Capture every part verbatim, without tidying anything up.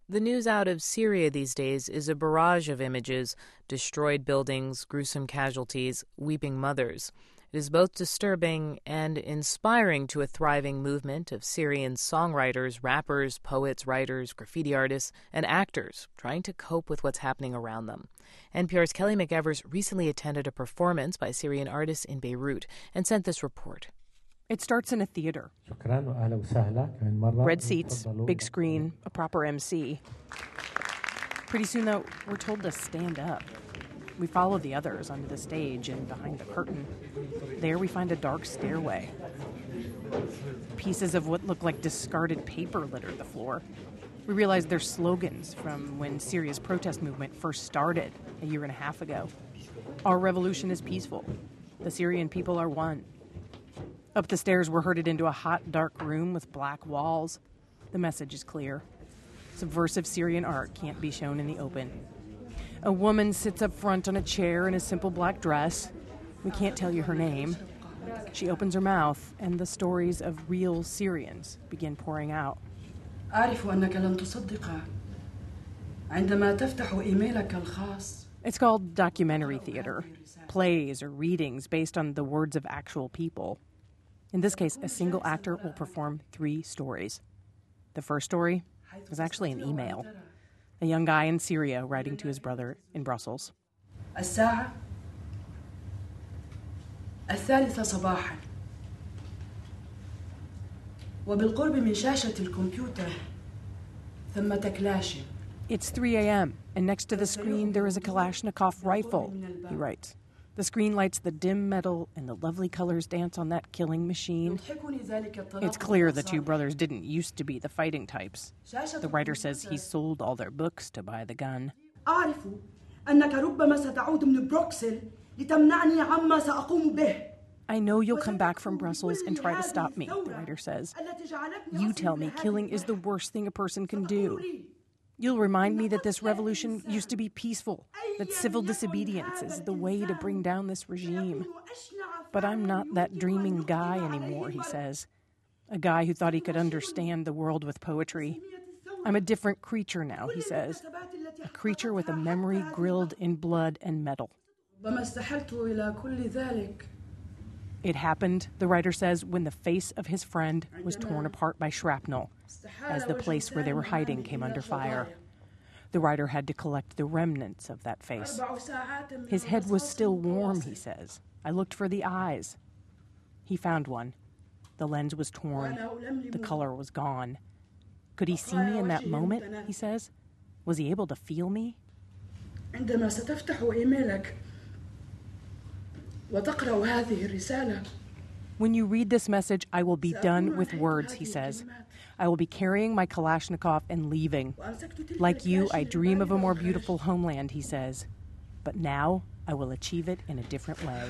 The news out of Syria these days is a barrage of images: destroyed buildings, gruesome casualties, weeping mothers. It is both disturbing and inspiring to a thriving movement of Syrian songwriters, rappers, poets, writers, graffiti artists, and actors trying to cope with what's happening around them. N P R's Kelly McEvers recently attended a performance by Syrian artists in Beirut and sent this report. It starts in a theater. Red seats, big screen, a proper M C. Pretty soon, though, we're told to stand up. We follow the others onto the stage and behind the curtain. There we find a dark stairway. Pieces of what look like discarded paper litter the floor. We realize they're slogans from when Syria's protest movement first started a year and a half ago. Our revolution is peaceful. The Syrian people are one. Up the stairs, we're herded into a hot, dark room with black walls. The message is clear. Subversive Syrian art can't be shown in the open. A woman sits up front on a chair in a simple black dress. We can't tell you her name. She opens her mouth, and the stories of real Syrians begin pouring out. It's called documentary theater, plays or readings based on the words of actual people. In this case, a single actor will perform three stories. The first story is actually an email. A young guy in Syria writing to his brother in Brussels. الساعة الثالثة صباحا وبالقرب من شاشة الكمبيوتر ثمة كلاش. It's three a.m. and next to the screen there is a Kalashnikov rifle, he writes. The screen lights the dim metal and the lovely colors dance on that killing machine. It's clear the two brothers didn't used to be the fighting types. The writer says he sold all their books to buy the gun. I know you'll come back from Brussels and try to stop me, the writer says. You tell me killing is the worst thing a person can do. You'll remind me that this revolution used to be peaceful, that civil disobedience is the way to bring down this regime. But I'm not that dreaming guy anymore, he says. A guy who thought he could understand the world with poetry. I'm a different creature now, he says. A creature with a memory grilled in blood and metal. It happened, the writer says, when the face of his friend was torn apart by shrapnel, as the place where they were hiding came under fire. The writer had to collect the remnants of that face. His head was still warm, he says. I looked for the eyes. He found one. The lens was torn. The color was gone. Could he see me in that moment, he says? Was he able to feel me? When you read this message, I will be done with words, he says. I will be carrying my Kalashnikov and leaving. Like you, I dream of a more beautiful homeland, he says. But now I will achieve it in a different way.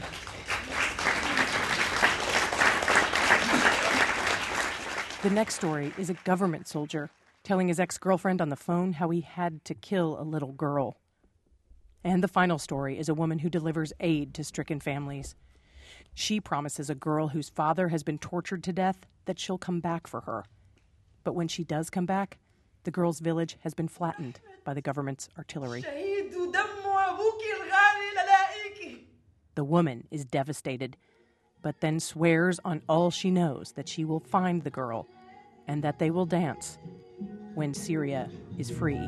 The next story is a government soldier telling his ex-girlfriend on the phone how he had to kill a little girl. And the final story is a woman who delivers aid to stricken families. She promises a girl whose father has been tortured to death that she'll come back for her. But when she does come back, the girl's village has been flattened by the government's artillery. The woman is devastated, but then swears on all she knows that she will find the girl and that they will dance when Syria is free.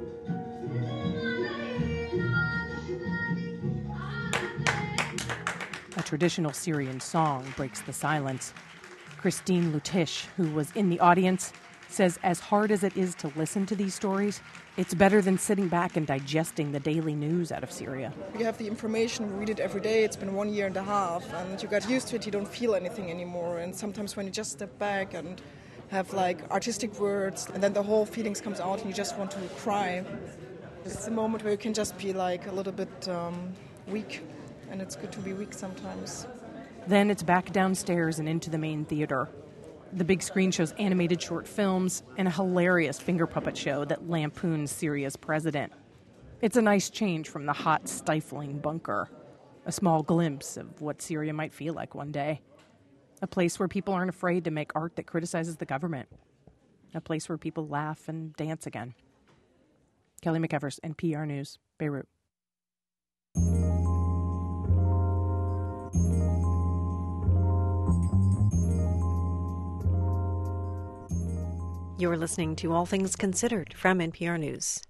A traditional Syrian song breaks the silence. Christine Lutish, who was in the audience, says as hard as it is to listen to these stories, it's better than sitting back and digesting the daily news out of Syria. You have the information, we read it every day. It's been one year and a half, and you got used to it. You don't feel anything anymore. And sometimes when you just step back and have like artistic words, and then the whole feelings comes out, and you just want to cry. It's a moment where you can just be like a little bit um, weak, and it's good to be weak sometimes. Then it's back downstairs and into the main theater. The big screen shows animated short films and a hilarious finger puppet show that lampoons Syria's president. It's a nice change from the hot, stifling bunker. A small glimpse of what Syria might feel like one day. A place where people aren't afraid to make art that criticizes the government. A place where people laugh and dance again. Kelly McEvers, N P R News, Beirut. You're listening to All Things Considered from N P R News.